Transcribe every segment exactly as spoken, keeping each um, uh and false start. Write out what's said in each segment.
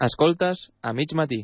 Escoltes a mig matí.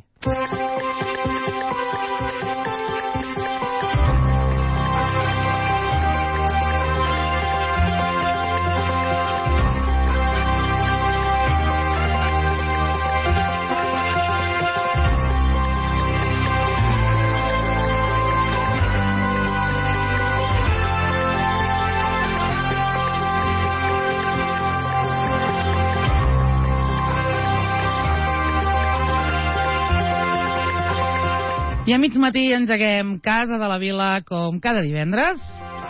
I a mig matí engeguem Casa de la Vila com cada divendres.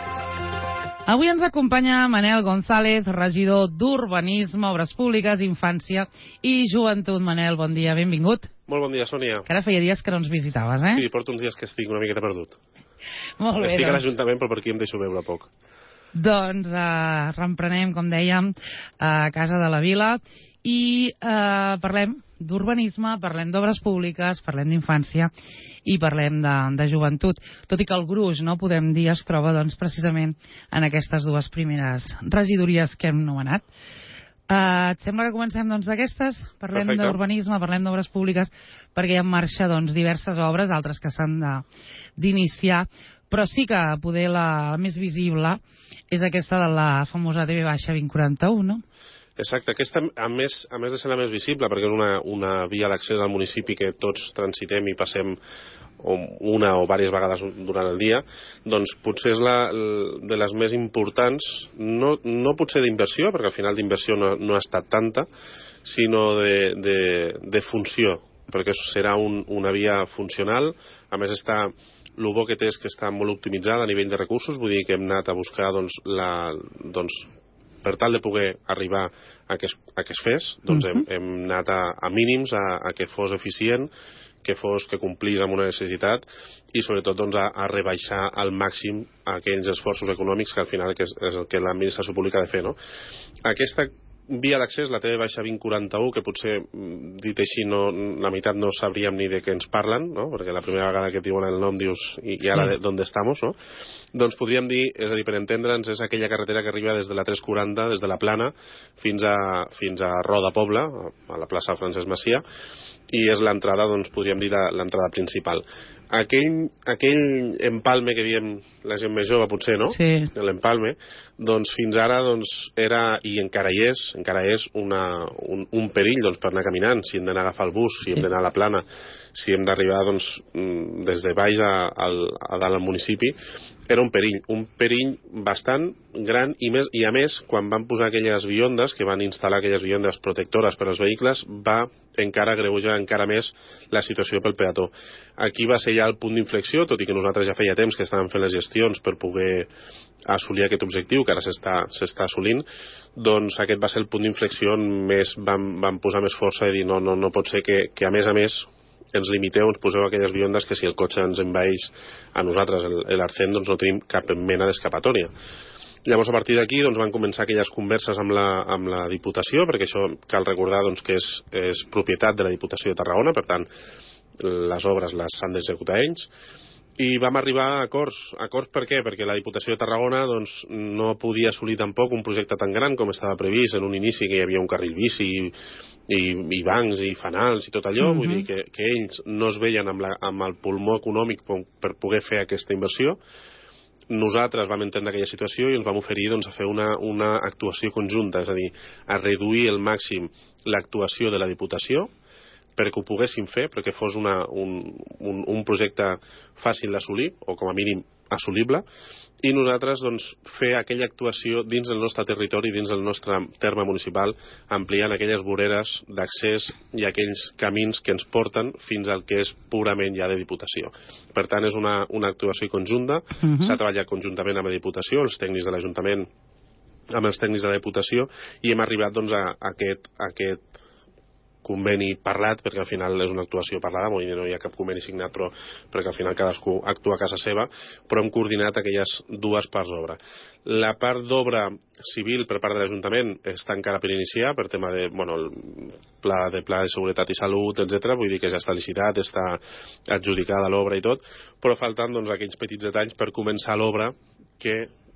Avui ens acompanya Manel González, regidor d'Urbanisme, Obres Públiques, Infància i Joventut. Manel, bon dia, benvingut. Molt bon dia, Sònia. Que ara feia dies que no ens visitaves, eh? Sí, porto uns dies que estic una miqueta perdut. Molt bé, estic doncs. a l'Ajuntament, però per aquí em deixo veure poc. Doncs eh, reemprenem, com dèiem, a Casa de la Vila i eh, parlem d'urbanisme, parlem d'obres públiques, parlem d'infància i parlem de, de joventut. Tot i que el gruix, no podem dir, es troba doncs, precisament en aquestes dues primeres regidories que hem nomenat. Uh, et sembla que comencem doncs, d'aquestes? Parlem d'urbanisme, parlem d'obres públiques, perquè hi ha en marxa doncs, diverses obres, altres que s'han d'iniciar, però sí que poder la, la més visible és aquesta de la famosa T V vint quaranta-u, no? Exacte, aquesta a més, a més de ser la més visible, perquè és una, una via d'accés al municipi que tots transitem i passem una o diverses vegades durant el dia, doncs potser és la, de les més importants, no, no potser d'inversió, perquè al final d'inversió no, no ha estat tanta, sinó de, de, de funció, perquè serà un, una via funcional, a més està... El bo que té és que està molt optimitzada a nivell de recursos, vull dir que hem anat a buscar doncs, la, doncs, per tal de poder arribar a que es, a que es fes, doncs uh -huh. hem, hem anat a, a mínims, a, a que fos eficient, que fos que complís amb una necessitat i sobretot doncs, a, a rebaixar al màxim aquells esforços econòmics que al final que és, és el que l'administració pública ha de fer. No? Aquesta via d'accés, la T V vint quaranta-u, que potser, dit així, no, la meitat no sabríem ni de què ens parlen, no? Perquè la primera vegada que et diuen el nom dius i, i ara sí. d'on estamos, no? Doncs podríem dir, és a dir, per entendre'ns, és aquella carretera que arriba des de la tres quaranta, des de la Plana, fins a, fins a Roda Pobla, a la plaça Francesc Macià, i és l'entrada, doncs podríem dir, l'entrada principal. Aquell, aquell empalme que diem la gent més jove, potser, no? Sí. L'empalme, doncs fins ara doncs, era, i encara hi és, encara és una, un, un perill doncs, per anar caminant, si hem d'anar a agafar el bus, si sí. hem d'anar a la Plana, si hem d'arribar doncs, des de baix a, a, a dalt al municipi, era un perill, un perill bastant gran i, més, i a més, quan van posar aquelles biondes, que van instal·lar aquelles biondes protectores per als vehicles, va encara greujar encara més la situació pel peató. Aquí va ser ja el punt d'inflexió, tot i que nosaltres ja feia temps que estàvem fent les gestions per poder assolir aquest objectiu, que ara s'està assolint, doncs aquest va ser el punt d'inflexió on més vam, vam posar més força i dir no, no, no pot ser que, que a més a més ens limiteu, ens poseu aquelles biondes que si el cotxe ens envaeix a nosaltres l'Arcén, doncs no tenim cap mena d'escapatòria. Llavors, a partir d'aquí, doncs, van començar aquelles converses amb la, amb la Diputació, perquè això cal recordar doncs, que és, és propietat de la Diputació de Tarragona, per tant, les obres les han d'executar ells, i vam arribar a acords. Acords per què? Perquè la Diputació de Tarragona doncs, no podia assolir tampoc un projecte tan gran com estava previst en un inici, que hi havia un carril bici i, i, i bancs i fanals i tot allò, uh-huh. vull dir que, que ells no es veien amb, la, amb el pulmó econòmic per poder fer aquesta inversió. Nosaltres vam entendre aquella situació i ens vam oferir doncs, a fer una, una actuació conjunta, és a dir, a reduir al màxim l'actuació de la Diputació perquè ho poguéssim fer, perquè fos una, un, un, un projecte fàcil d'assolir, o com a mínim assolible, i nosaltres doncs, fer aquella actuació dins del nostre territori, dins del nostre terme municipal, ampliant aquelles voreres d'accés i aquells camins que ens porten fins al que és purament ja de Diputació. Per tant, és una, una actuació conjunta, uh-huh. s'ha treballat conjuntament amb la Diputació, els tècnics de l'Ajuntament amb els tècnics de la Diputació, i hem arribat doncs, a, a aquest, a aquest conveni parlat, perquè al final és una actuació parlada, vull dir, no hi ha cap conveni signat, però perquè al final cadascú actua a casa seva, però hem coordinat aquelles dues parts d'obra. La part d'obra civil per part de l'Ajuntament està encara per iniciar, per tema de, bueno, el pla de pla de seguretat i salut, etcètera, vull dir que ja està licitat, està adjudicada l'obra i tot, però falten doncs aquells petits detalls per començar l'obra que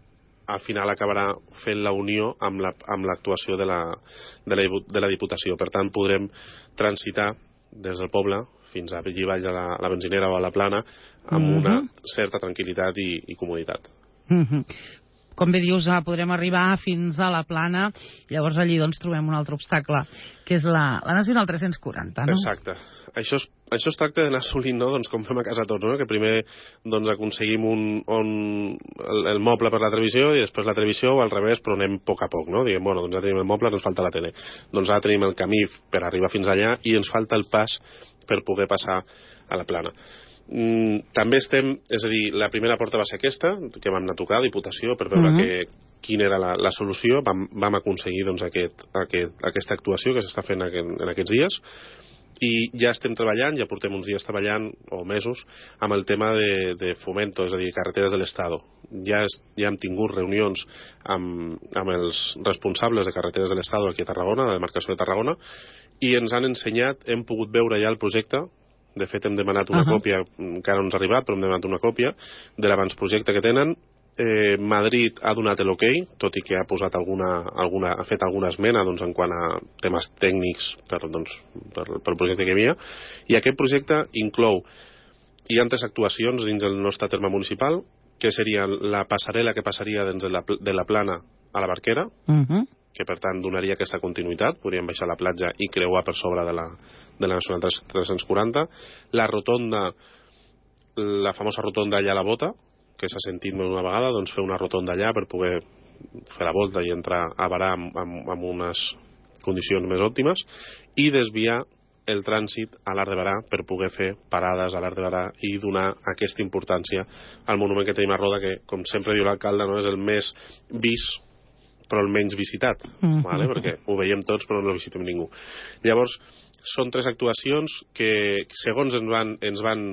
al final acabarà fent la unió amb l'actuació de, la, de, la, de la Diputació. Per tant, podrem transitar des del poble fins a allí baix a la, a la benzinera o a la plana amb mm-hmm. una certa tranquil·litat i, i comoditat. Mm-hmm. Com bé dius, podrem arribar fins a la plana i llavors allí doncs, trobem un altre obstacle, que és la, la Nacional tres-cents quaranta, no? Exacte. Això es, això es tracta d'anar assolint, no? Doncs, com fem a casa tots, no? Que primer doncs, aconseguim un, un, el, el moble per la televisió i després la televisió o al revés, però anem a poc a poc, no? Diguem, bueno, doncs ja tenim el moble, ens falta la tele. Doncs ara tenim el camí per arribar fins allà i ens falta el pas per poder passar a la plana. Mm, també estem, és a dir, la primera porta va ser aquesta, que vam anar a tocar, Diputació, per veure uh-huh. que, quina era la, la solució. Vam, vam aconseguir doncs, aquest, aquest, aquesta actuació que s'està fent en, en aquests dies i ja estem treballant, ja portem uns dies treballant, o mesos, amb el tema de, de fomento, és a dir, carreteres de l'Estado. Ja, es, ja hem tingut reunions amb, amb els responsables de carreteres de l'Estado aquí a Tarragona, a la demarcació de Tarragona, i ens han ensenyat, hem pogut veure ja el projecte. De fet, hem demanat una uh-huh. còpia, encara no ens ha arribat, però hem demanat una còpia de l'abans-projecte que tenen. Eh, Madrid ha donat l'ok, tot i que ha posat alguna, alguna, ha fet alguna esmena doncs, en quant a temes tècnics per, doncs, per, per el projecte que hi havia. I aquest projecte inclou, hi ha tres actuacions dins el nostre terme municipal, que seria la passarel·la que passaria dins de la, de la plana a la Barquera, uh-huh. que per tant donaria aquesta continuïtat, podríem baixar a la platja i creuar per sobre de la, de la Nacional tres-cents quaranta, la rotonda, la famosa rotonda allà a la Bota, que s'ha sentit més una vegada, doncs fer una rotonda allà per poder fer la volta i entrar a Barà amb, amb, amb unes condicions més òptimes, i desviar el trànsit a l'Arc de Barà per poder fer parades a l'Arc de Barà i donar aquesta importància al monument que tenim a Roda, que, com sempre diu l'alcalde, no és el més vist però el menys visitat, mm-hmm. vale? Perquè ho veiem tots però no el visitem ningú. Llavors, són tres actuacions que segons ens van, ens van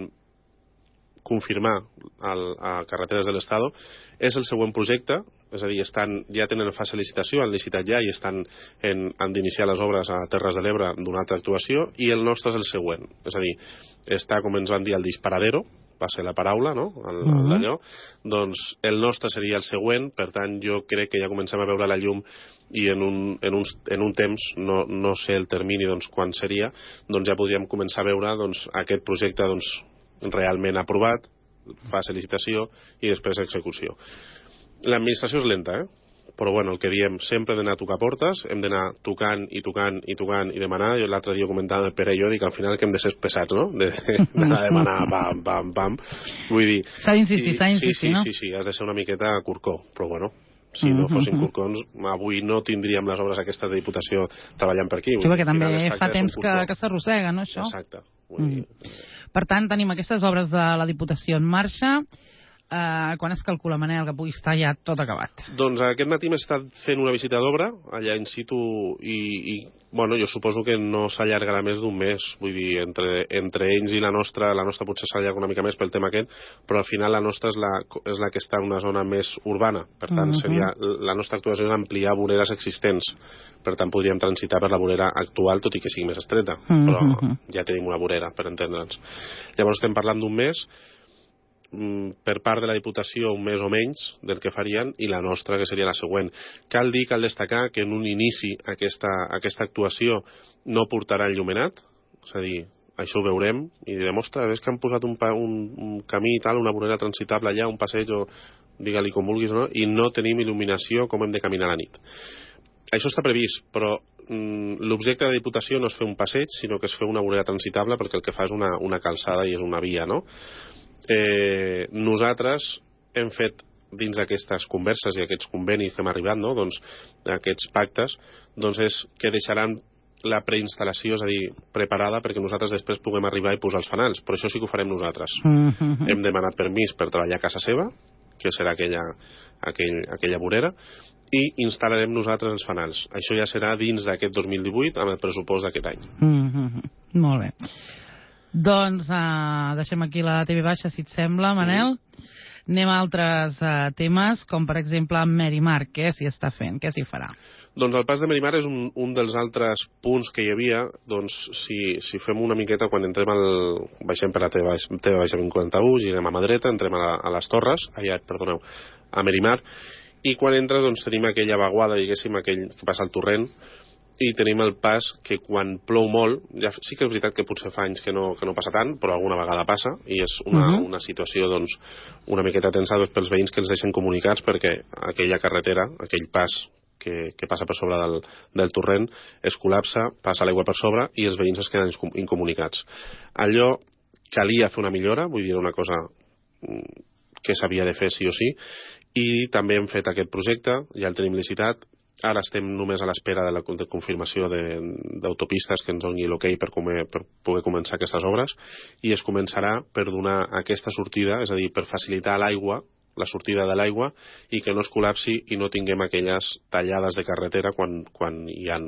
confirmar al, a Carreteres de l'Estado, és el següent projecte, és a dir, estan, ja tenen fase de licitació, han licitat ja i estan en, han d'iniciar les obres a Terres de l'Ebre d'una altra actuació, i el nostre és el següent, és a dir, està, com ens van dir, el disparadero, va ser la paraula, no?, el, el d'allò, doncs el nostre seria el següent. Per tant, jo crec que ja comencem a veure la llum i en un, en un, en un temps, no, no sé el termini doncs, quan seria, doncs ja podríem començar a veure doncs, aquest projecte doncs, realment aprovat, fase licitació i després execució. L'administració és lenta, eh? Però bueno, el que diem, sempre hem d'anar a tocar portes, hem d'anar tocant i tocant i tocant i demanar. Jo l'altre dia comentava el Pere i jo, dic al final que hem de ser pesats, no? D'anar a demanar pam, pam, pam. Vull dir... S'ha d'insistir, s'ha d'insistir, sí, sí, no? Sí, sí, has de ser una miqueta curcó, però bueno, si no fossin curcons, avui no tindríem les obres aquestes de Diputació treballant per aquí. Sí, perquè també fa temps que, que s'arrossega, no, això? Exacte. Vull dir... Per tant, tenim aquestes obres de la Diputació en marxa. Uh, quan es calcula, Manel, que pugui estar ja tot acabat? Doncs aquest matí m'he estat fent una visita d'obra allà in situ i, i bueno, jo suposo que no s'allargarà més d'un mes. Vull dir, entre, entre ells i la nostra, la nostra potser s'allarga una mica més pel tema aquest, però al final la nostra és la, és la que està en una zona més urbana. Per tant, uh-huh. seria, la nostra actuació és ampliar voreres existents. Per tant, podríem transitar per la vorera actual, tot i que sigui més estreta. Uh-huh. Però ja tenim una vorera, per entendre'ns. Llavors estem parlant d'un mes, per part de la Diputació un mes o menys del que farien, i la nostra que seria la següent. Cal dir, cal destacar que en un inici aquesta, aquesta actuació no portarà enllumenat, és a dir, això ho veurem i direm, ostres, és que han posat un, un, un camí i tal, una vorera transitable allà, un passeig o digue-li com vulguis, no? I no tenim il·luminació, com hem de caminar a la nit. Això està previst, però mm, l'objecte de la Diputació no és fer un passeig, sinó que és fer una vorera transitable, perquè el que fa és una, una calçada i és una via, no? Eh, nosaltres hem fet dins d'aquestes converses i aquests convenis que hem arribat, no? Doncs, aquests pactes, doncs és que deixaran la preinstal·lació, és a dir, preparada perquè nosaltres després puguem arribar i posar els fanals, però això sí que ho farem nosaltres. Mm-hmm. Hem demanat permís per treballar a casa seva, que serà aquella, aquell, aquella vorera, i instal·larem nosaltres els fanals. Això ja serà dins d'aquest dos mil divuit amb el pressupost d'aquest any. Mm-hmm. Molt bé. Doncs uh, deixem aquí la T V baixa, si et sembla, Manel. Mm. Anem a altres uh, temes, com per exemple Merimar. Què s'hi està fent? Què s'hi farà? Doncs el pas de Merimar és un, un dels altres punts que hi havia. Doncs si, si fem una miqueta, quan entrem al... baixem per la T V baixa vint quaranta-u, girem a mà dreta, entrem a, la, a les Torres, ai, perdoneu, a Merimar, i quan entres doncs tenim aquella vaguada, diguéssim, aquell que passa al torrent, i tenim el pas que quan plou molt, ja sí que és veritat que potser fa anys que no, que no passa tant, però alguna vegada passa, i és una, uh-huh. una situació doncs, una miqueta tensa pels veïns que ens deixen comunicats, perquè aquella carretera, aquell pas que, que passa per sobre del, del torrent es col·lapsa, passa l'aigua per sobre i els veïns es queden incomunicats. Allò calia fer una millora, vull dir, una cosa que s'havia de fer sí o sí, i també hem fet aquest projecte, ja el tenim licitat. Ara estem només a l'espera de la de confirmació d'autopistes que ens doni l'ok per, per poder començar aquestes obres, i es començarà per donar aquesta sortida, és a dir, per facilitar l'aigua, la sortida de l'aigua, i que no es col·lapsi i no tinguem aquelles tallades de carretera quan, quan hi ha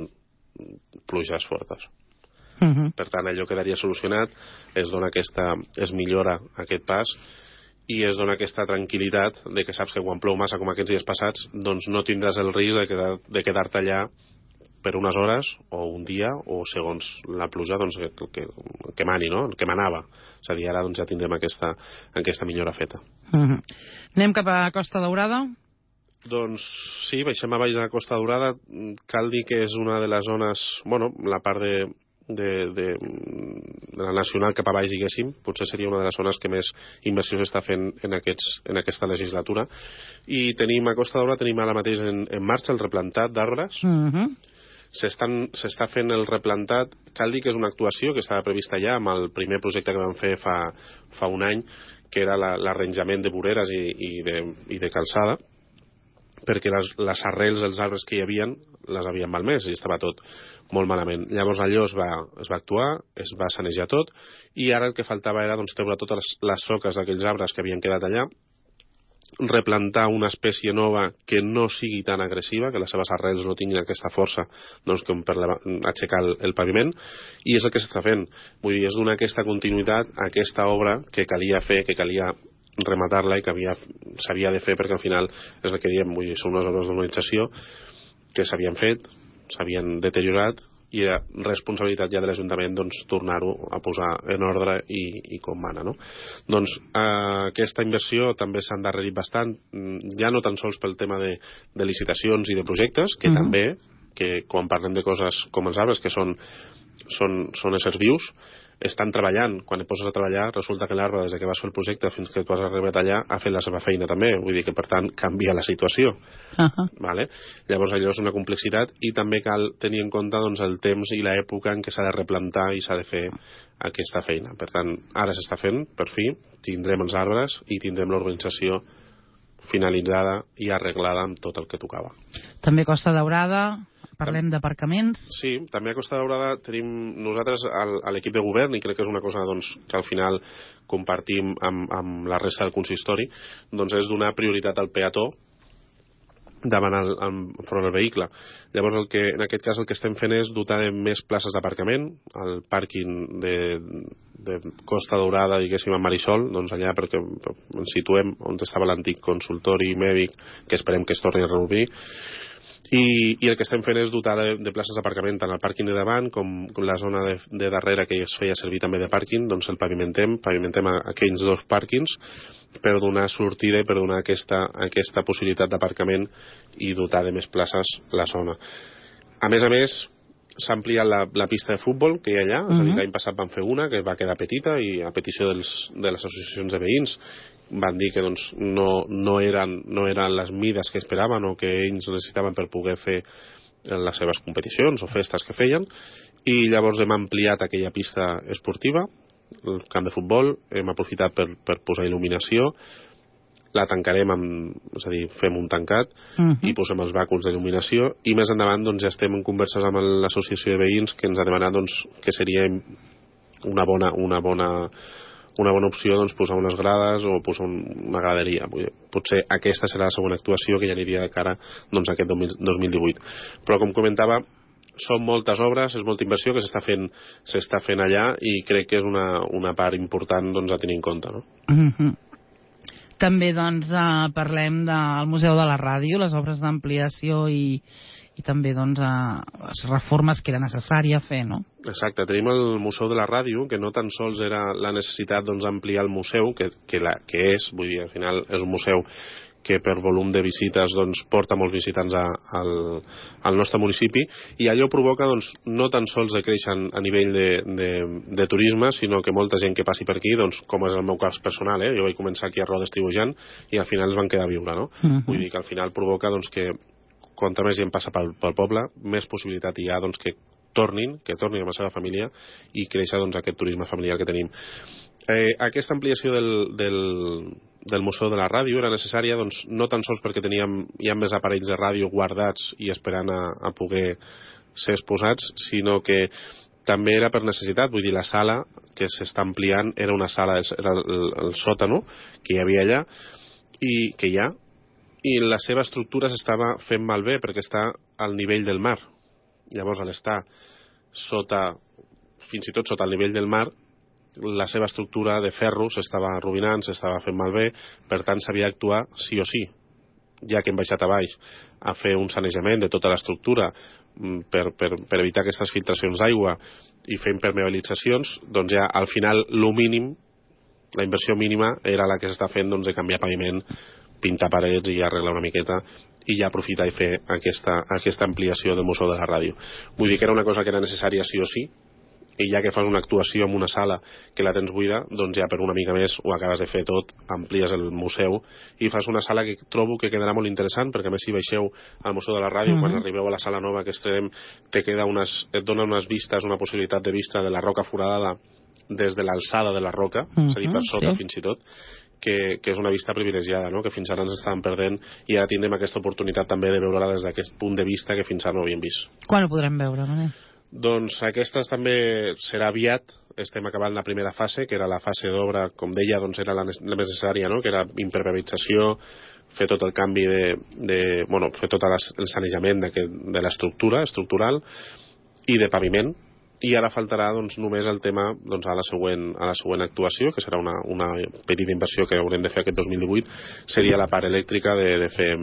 pluges fortes. Uh-huh. Per tant, allò quedaria solucionat, es dona aquesta, es millora aquest pas, i es dona aquesta tranquil·litat de que saps que quan plou massa com aquests dies passats doncs no tindràs el risc de, quedar, de quedar-te allà per unes hores o un dia o segons la pluja doncs, que, que, que mani, no? Que manava. És a dir, ara doncs, ja tindrem aquesta, aquesta millora feta. Uh-huh. Anem cap a Costa Daurada? Doncs sí, baixem a baix de Costa Daurada. Cal dir que és una de les zones, bueno, la part de De, de, de la nacional cap a baix, diguéssim, potser seria una de les zones que més inversió s'està fent en, aquests, en aquesta legislatura, i tenim a Costa Daurada tenim ara mateix en, en marxa el replantat d'arbres. Uh-huh. S'està fent el replantat. Cal dir que és una actuació que estava prevista ja amb el primer projecte que vam fer fa, fa un any, que era l'arranjament de voreres i, i, de, i de calçada, perquè les, les arrels dels arbres que hi havien les havien malmès i estava tot molt malament. Llavors allò es va, es va actuar, es va sanejar tot, i ara el que faltava era doncs, treure totes les, les soques d'aquells arbres que havien quedat allà, replantar una espècie nova que no sigui tan agressiva, que les seves arrels no tinguin aquesta força doncs, com per la, aixecar el, el paviment, i és el que s'està fent. Vull dir, és donar aquesta continuïtat a aquesta obra que calia fer, que calia rematar-la i que s'havia de fer, perquè al final és el que diem, vull dir, són unes obres d'urbanització que s'havien fet, s'havien deteriorat, i era responsabilitat ja de l'Ajuntament doncs, tornar-ho a posar en ordre i, i com mana, no? Doncs eh, aquesta inversió també s'ha endarrerit bastant, ja no tan sols pel tema de, de licitacions i de projectes, que uh-huh. també, que quan parlem de coses com els arbres, que són, són, són éssers vius, estan treballant. Quan et poses a treballar, resulta que l'arbre, des que vas fer el projecte fins que tu has arribat allà, ha fet la seva feina també. Vull dir que, per tant, canvia la situació. Uh-huh. Vale? Llavors, allò és una complexitat, i també cal tenir en compte doncs, el temps i l'època en què s'ha de replantar i s'ha de fer aquesta feina. Per tant, ara s'està fent, per fi, tindrem els arbres i tindrem l'urbanització finalitzada i arreglada amb tot el que tocava. També Costa Daurada... Parlem d'aparcaments. Sí, també a Costa Daurada tenim nosaltres a l'equip de govern, i crec que és una cosa doncs, que al final compartim amb, amb la resta del consistori, doncs és donar prioritat al peató davant el, enfront del vehicle. Llavors, el que, en aquest cas, el que estem fent és dotar de més places d'aparcament. El pàrquing de, de Costa Daurada, diguéssim, a Marisol, doncs allà perquè ens situem on estava l'antic consultori mèdic, que esperem que es torni a reobrir. I, i el que estem fent és dotar de, de places d'aparcament tant al pàrquing de davant com, com la zona de, de darrere que es feia servir també de pàrquing, doncs el pavimentem, pavimentem a, a aquells dos pàrquings per donar sortida i per donar aquesta, aquesta possibilitat d'aparcament i dotar de més places la zona. A més a més, s'ha ampliat la, la pista de futbol que hi ha allà, uh-huh. és a dir, l'any passat van fer una que va quedar petita i a petició dels, de les associacions de veïns van dir que doncs, no, no, eren, no eren les mides que esperaven o que ells necessitaven per poder fer les seves competicions o festes que feien, i llavors hem ampliat aquella pista esportiva, el camp de futbol, hem aprofitat per, per posar il·luminació, la tancarem amb, és a dir, fem un tancat uh-huh. i posem els bàculs d'il·luminació, i més endavant doncs, ja estem en converses amb l'associació de veïns que ens ha demanat doncs, que seria una bona, una bona una bona opció doncs, posar unes grades o posar una graderia. Potser aquesta serà la segona actuació que ja aniria de cara doncs, a aquest dos mil divuit. Però com comentava, són moltes obres, és molta inversió que s'està fent, s'està fent allà, i crec que és una, una part important doncs, a tenir en compte, no? Uh-huh. També doncs, eh, parlem del Museu de la Ràdio, les obres d'ampliació i, i també doncs, eh, les reformes que era necessària fer, no? Exacte, tenim el Museu de la Ràdio, que no tan sols era la necessitat d'ampliar doncs, el museu, que, que, la, que és, vull dir, al final és un museu que per volum de visites doncs, porta molts visitants a, al, al nostre municipi, i allò provoca doncs, no tan sols de créixer a nivell de, de, de turisme, sinó que molta gent que passi per aquí, doncs, com és el meu cas personal, eh? Jo vaig començar aquí a Rodes dibuixant i al final es van quedar a viure, no? Uh-huh. Vull dir que al final provoca doncs, que quanta més gent passa pel, pel poble, més possibilitat hi ha doncs, que tornin, que tornin amb la seva família i créixer doncs, aquest turisme familiar que tenim. Eh, aquesta ampliació del, del, del Museu de la Ràdio era necessària doncs, no tan sols perquè teníem ja més aparells de ràdio guardats i esperant a, a poder ser exposats, sinó que també era per necessitat. Vull dir, la sala que s'està ampliant era una sala, era el, el sòtano que hi havia allà i que hi ha, i la seva estructura s'estava fent malbé perquè està al nivell del mar. Llavors, al estar sota, fins i tot sota el nivell del mar, la seva estructura de ferro s'estava arruïnant, s'estava fent malbé, per tant s'havia d'actuar sí o sí, ja que hem baixat a baix a fer un sanejament de tota l'estructura per, per, per evitar aquestes filtracions d'aigua i fer impermeabilitzacions, doncs ja al final lo mínim, la inversió mínima era la que s'està fent doncs, de canviar paviment, pintar parets i arreglar una miqueta i ja aprofitar i fer aquesta, aquesta ampliació del Museu de la Ràdio. Vull dir que era una cosa que era necessària sí o sí, i ja que fas una actuació en una sala que la tens buida, doncs ja per una mica més ho acabes de fer tot, amplies el museu i fas una sala que trobo que quedarà molt interessant, perquè a més si baixeu al Museu de la Ràdio, uh-huh. quan arribeu a la sala nova que estrenem, te queda unes, et dona unes vistes, una possibilitat de vista de la Roca Foradada des de l'alçada de la roca, uh-huh. és a dir, per sota sí. fins i tot, que, que és una vista privilegiada, no? Que fins ara ens estàvem perdent i ara tindrem aquesta oportunitat també de veure-la des d'aquest punt de vista que fins ara no havíem vist. Quan ho podrem veure, Manel? Doncs aquestes també serà aviat, estem acabant la primera fase, que era la fase d'obra, com deia, doncs era la, la més necessària, no? Que era impermeabilització, fer tot el canvi de, de bueno, fer tot el sanejament de, de l'estructura estructural i de paviment, i ara faltarà doncs, només el tema doncs, a, la següent, a la següent actuació, que serà una, una petita inversió que haurem de fer aquest dos mil divuit, seria la part elèctrica de, de fer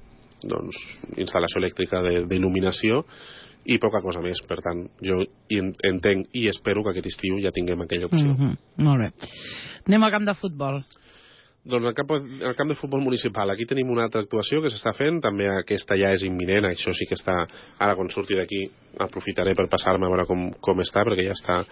doncs, instal·lació elèctrica d'il·luminació i poca cosa més. Per tant, jo entenc i espero que aquest estiu ja tinguem aquella opció. Mm-hmm. Molt bé. Anem al camp de futbol. Doncs al camp, al camp de futbol municipal. Aquí tenim una altra actuació que s'està fent, també aquesta ja és imminent, això sí que està, ara quan surti d'aquí aprofitaré per passar-me a veure com, com està, perquè ja està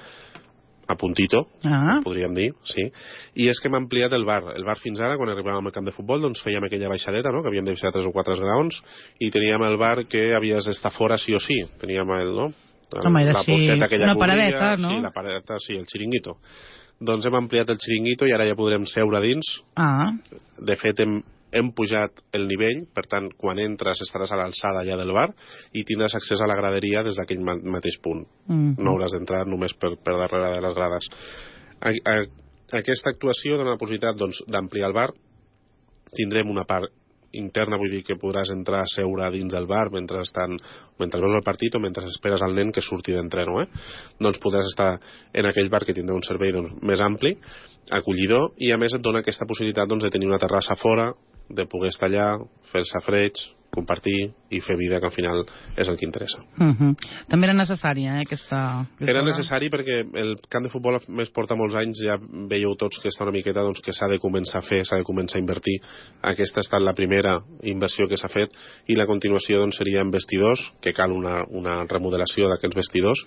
a puntito, ah. podríem dir, sí. I és que m'ha ampliat el bar. El bar fins ara, quan arribàvem al camp de futbol, doncs fèiem aquella baixadeta, no?, que havíem de baixar tres o quatre graons, i teníem el bar que havies d'estar fora sí o sí. Teníem el, no? Home, era així, una paradeta, no? Sí, la paradeta, sí, el xiringuito. Doncs hem ampliat el xiringuito i ara ja podrem seure dins. Ah. De fet, hem, hem pujat el nivell, per tant, quan entres estaràs a l'alçada ja del bar i tindràs accés a la graderia des d'aquell ma mateix punt. Mm-hmm. No hauràs d'entrar només per, per darrere de les grades. A, a, aquesta actuació dona la possibilitat doncs, d'ampliar el bar. Tindrem una part interna, vull dir que podràs entrar a seure dins del bar mentre, estan, mentre veus el partit o mentre esperes al nen que surti d'entreno, eh? Doncs podràs estar en aquell bar que tindrà un servei doncs, més ampli, acollidor, i a més et dona aquesta possibilitat doncs, de tenir una terrassa fora, de poder estar allà, fer-se freig, compartir i fer vida, que al final és el que interessa. Uh-huh. També era necessària, eh, aquesta... Era necessari perquè el camp de futbol més porta molts anys, ja veieu tots que està una miqueta doncs, que s'ha de començar a fer, s'ha de començar a invertir. Aquesta ha estat la primera inversió que s'ha fet i la continuació doncs, seria en vestidors, que cal una, una remodelació d'aquests vestidors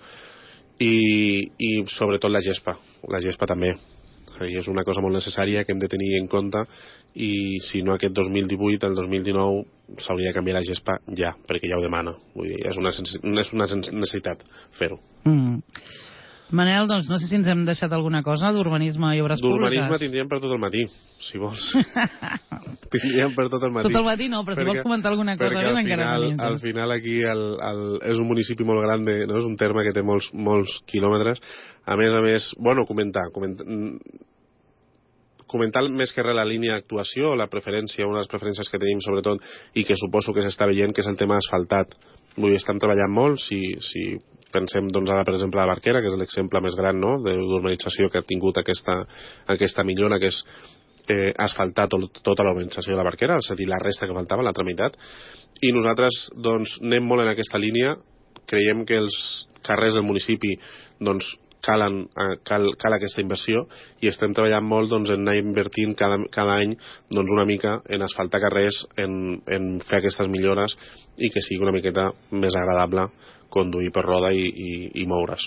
i, i sobretot la gespa. La gespa també. I és una cosa molt necessària que hem de tenir en compte i si no aquest dos mil divuit, el dos mil dinou s'hauria de canviar la gespa ja, perquè ja ho demana. Vull dir, és una, és una necessitat fer-ho. Mm. Manel, doncs no sé si ens hem deixat alguna cosa d'urbanisme i obres públiques. D'urbanisme tindríem per tot el matí, si vols. Tindríem per tot el matí. Tot el matí no, però perquè, si vols comentar alguna cosa... Perquè al final, al final aquí el, el, és un municipi molt gran, de, no? És un terme que té molts, molts quilòmetres. A més a més, bueno, comentar... comentar comentar més que res la línia d'actuació, la preferència, una de les preferències que tenim sobretot i que suposo que s'està veient, que és el tema asfaltat. Vull dir, estan treballant molt, si, si pensem doncs ara per exemple a la Barquera, que és l'exemple més gran, no?, d'urbanització que ha tingut aquesta, aquesta millora, que és eh, asfaltar tot, tota la urbanització de la Barquera, és a dir, la resta que faltava, l'altra meitat, i nosaltres doncs anem molt en aquesta línia, creiem que els carrers del municipi doncs calen, cal, cal aquesta inversió i estem treballant molt doncs, en anar invertint cada, cada any doncs, una mica en asfaltar carrers, en, en fer aquestes millores i que sigui una miqueta més agradable conduir per roda i, i, i moure's.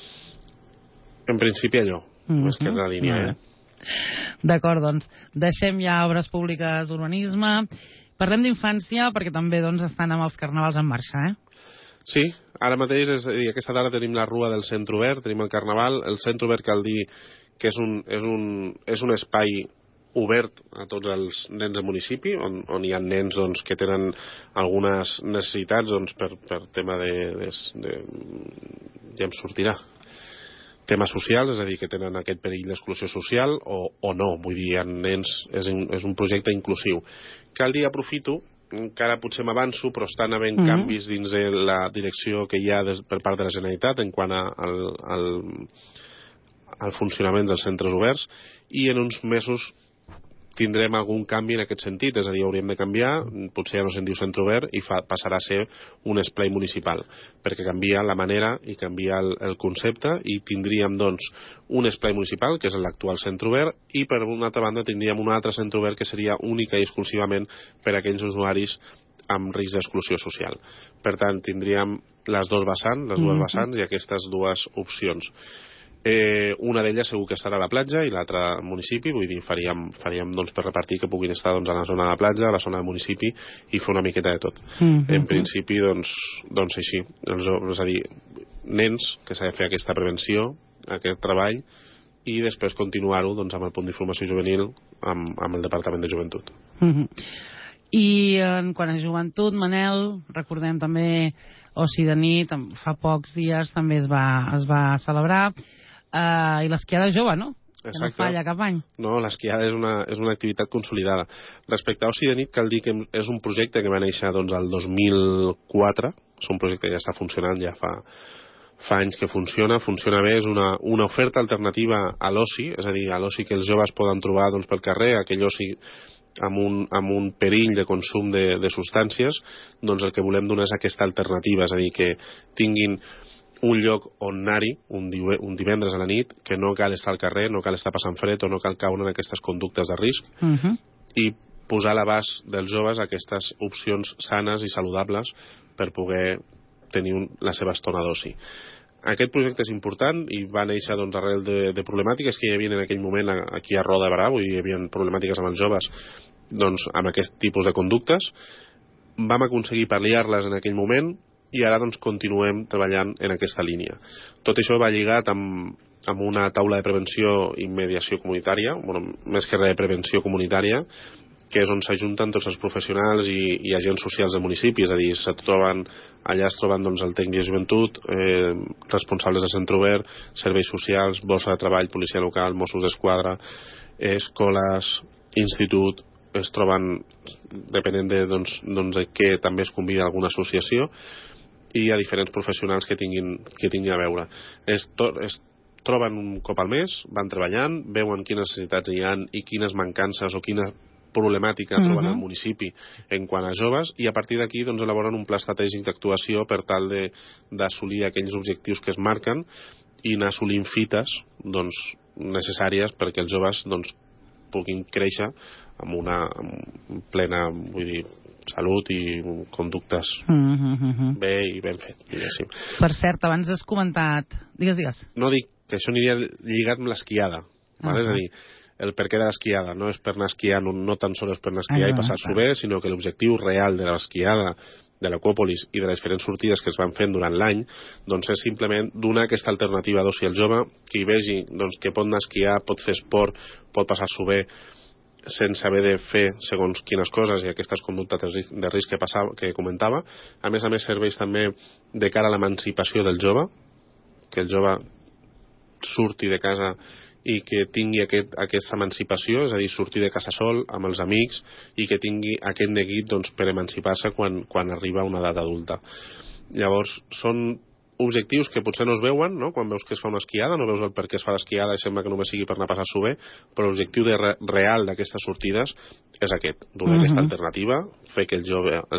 En principi allò, mm-hmm. més que la línia. Yeah. Eh? D'acord, doncs deixem ja obres públiques, urbanisme, parlem d'infància perquè també doncs, estan amb els carnavals en marxa, eh? Sí, ara mateix, és a dir, aquesta tarda tenim la Rua del Centre Obert, tenim el Carnaval. El Centre Obert cal dir que és un, és un, és un espai obert a tots els nens del municipi, on, on hi ha nens doncs, que tenen algunes necessitats doncs, per, per tema de, de, de... ja em sortirà temes socials, és a dir, que tenen aquest perill d'exclusió social o, o no, vull dir, hi ha nens, és, és un projecte inclusiu. Cal dir, aprofito, encara potser m'avanço, però estan havent mm-hmm. canvis dins de la direcció que hi ha des, per part de la Generalitat en quant a, al, al, al funcionament dels centres oberts, i en uns mesos tindrem algun canvi en aquest sentit, és a dir, hauríem de canviar, potser ja no se'n diu centre obert i fa, passarà a ser un esplai municipal, perquè canvia la manera i canvia el, el concepte, i tindríem doncs un esplai municipal, que és l'actual centre obert, i per una altra banda tindríem un altre centre obert que seria única i exclusivament per a aquells usuaris amb risc d'exclusió social. Per tant, tindríem les dues vessants, les dues mm-hmm. vessants i aquestes dues opcions. Eh, una d'elles segur que estarà a la platja i l'altra al municipi, vull dir, faríem, faríem doncs, per repartir que puguin estar doncs, a la zona de la platja, a la zona del municipi, i fer una miqueta de tot. Mm-hmm. En principi, doncs, doncs així, doncs, és a dir, nens que s'ha de fer aquesta prevenció, aquest treball, i després continuar-ho doncs, amb el punt d'informació juvenil, amb, amb el Departament de Joventut. Mm-hmm. I en quant a joventut, Manel, recordem també Oci de nit, fa pocs dies també es va, es va celebrar. Uh, I l'esquiada jove, no? Exacte. Que no falla cap any. No, l'esquiada és una, és una activitat consolidada. Respecte a Oci de nit, cal dir que és un projecte que va néixer doncs, el dos mil quatre, és un projecte que ja està funcionant, ja fa, fa anys que funciona, funciona bé, és una, una oferta alternativa a l'oci, és a dir, a l'oci que els joves poden trobar doncs, pel carrer, aquell oci amb un, amb un perill de consum de, de substàncies, doncs el que volem donar és aquesta alternativa, és a dir, que tinguin un lloc on anar-hi un, un divendres a la nit, que no cal estar al carrer, no cal estar passant fred o no cal caure en aquestes conductes de risc, uh-huh. i posar a l'abast dels joves aquestes opcions sanes i saludables per poder tenir un, la seva estona d'oci. Aquest projecte és important i va néixer doncs, arrel de, de problemàtiques que hi havia en aquell moment aquí a Roda de Barà, i hi havia problemàtiques amb els joves doncs, amb aquest tipus de conductes. Vam aconseguir pal·liar-les en aquell moment i ara doncs, continuem treballant en aquesta línia. Tot això va lligat amb, amb una taula de prevenció i mediació comunitària, bueno, més que res de prevenció comunitària, que és on s'ajunten tots els professionals i, i agents socials del municipi, és a dir, se troben, allà es troben doncs, el tècnic de joventut, eh, responsables del centre obert, serveis socials, borsa de treball, policia local, Mossos d'Esquadra, eh, escoles, institut, es troben, depenent de, doncs, doncs, de què també es convida alguna associació, i hi ha diferents professionals que tinguin, que tinguin a veure. Es, to, es troben un cop al mes, van treballant, veuen quines necessitats hi ha i quines mancances o quina problemàtica uh-huh. troben al municipi en quant a joves, i a partir d'aquí doncs, elaboren un pla estratègic d'actuació per tal d'assolir aquells objectius que es marquen i anar assolint fites doncs, necessàries perquè els joves doncs, puguin créixer amb una amb plena vull dir, salut i conductes uh-huh. bé i ben fet, diguéssim. Per cert, abans has comentat... Digues, digues. No dic que això aniria lligat amb l'esquiada, uh-huh. és a dir, el perquè de l'esquiada no és per anar a esquiar, no, no tan sols per anar a esquiar ah, i passar-s'ho bé, sinó que l'objectiu real de l'esquiada, de l'Acòpolis i de les diferents sortides que es van fent durant l'any, doncs és simplement donar aquesta alternativa d'oci al jove, que hi vegi doncs, que pot anar a esquiar, pot fer esport, pot passar-s'ho bé, sense haver de fer segons quines coses i aquestes conductes de risc que, passava, que comentava. A més a més serveix també de cara a l'emancipació del jove, que el jove surti de casa i que tingui aquest, aquesta emancipació, és a dir, sortir de casa sol amb els amics i que tingui aquest neguit doncs, per emancipar-se quan, quan arriba a una edat adulta. Llavors, són objectius que potser no es veuen, no? Quan veus que es fa una esquiada, no veus el per què es fa l'esquiada i sembla que només sigui per anar a passar-s'ho bé, però l'objectiu de re real d'aquestes sortides és aquest, donar uh-huh. aquesta alternativa, fer que el jove, el jove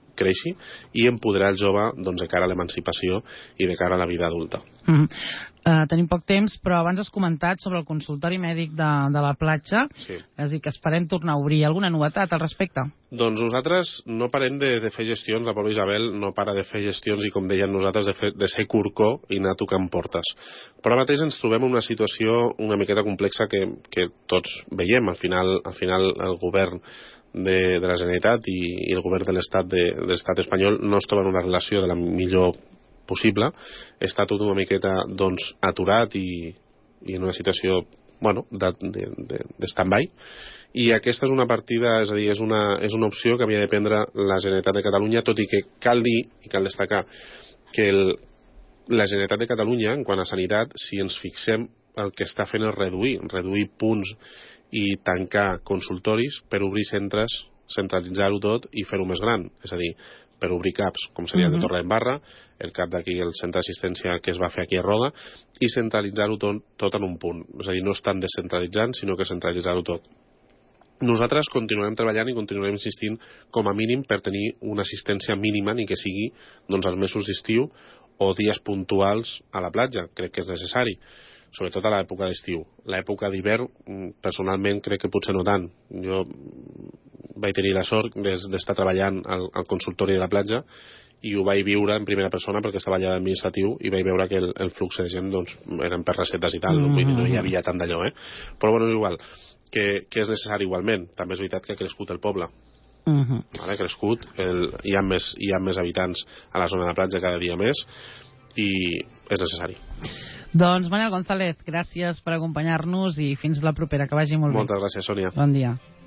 creixi i empoderar el jove doncs, de cara a l'emancipació i de cara a la vida adulta. Mm. Uh, tenim poc temps, però abans has comentat sobre el consultori mèdic de, de la platja, sí. És a dir, que esperem tornar a obrir. Alguna novetat al respecte? Doncs nosaltres no parem de, de fer gestions, la pobra Isabel no para de fer gestions i, com deien nosaltres, de, fer, de ser curcó i anar tocant portes. Però ara mateix ens trobem en una situació una miqueta complexa que, que tots veiem. Al final, al final el govern de, de la Generalitat i, i el govern de l'Estat de, de l'Estat espanyol no es troben en una relació de la millor possible, està tot una miqueta doncs, aturat i, i en una situació bueno, de, de, de, de stand-by, i aquesta és una partida, és a dir, és una, és una opció que havia de prendre la Generalitat de Catalunya, tot i que cal dir i cal destacar que el, la Generalitat de Catalunya, en quant a sanitat, si ens fixem, el que està fent és reduir, reduir punts i tancar consultoris per obrir centres, centralitzar-ho tot i fer-ho més gran, és a dir, per obrir caps, com seria el de Torredembarra, el cap d'aquí, el centre d'assistència que es va fer aquí a Roda, i centralitzar-ho tot, tot en un punt. És a dir, no estan descentralitzant, sinó que centralitzar-ho tot. Nosaltres continuarem treballant i continuarem insistint com a mínim per tenir una assistència mínima, ni que sigui doncs, els mesos d'estiu o dies puntuals a la platja. Crec que és necessari, sobretot a l'època d'estiu. L'època d'hivern, personalment, crec que potser no tant. Jo vaig tenir la sort d'estar treballant al, al consultori de la platja i ho vaig viure en primera persona perquè estava allà administratiu i vaig veure que el, el flux de gent doncs, eren per receptes i tal, mm-hmm. Vull dir, no hi havia tant d'allò, eh? Però bueno, és igual, que, que és necessari igualment. També és veritat que ha crescut el poble. Mm-hmm. Vale, ha crescut, el, hi, ha més, hi ha més habitants a la zona de la platja cada dia més i és necessari. Doncs Manel González, gràcies per acompanyar-nos i fins la propera, que vagi molt bé. Moltes gràcies, Sònia. Bon dia.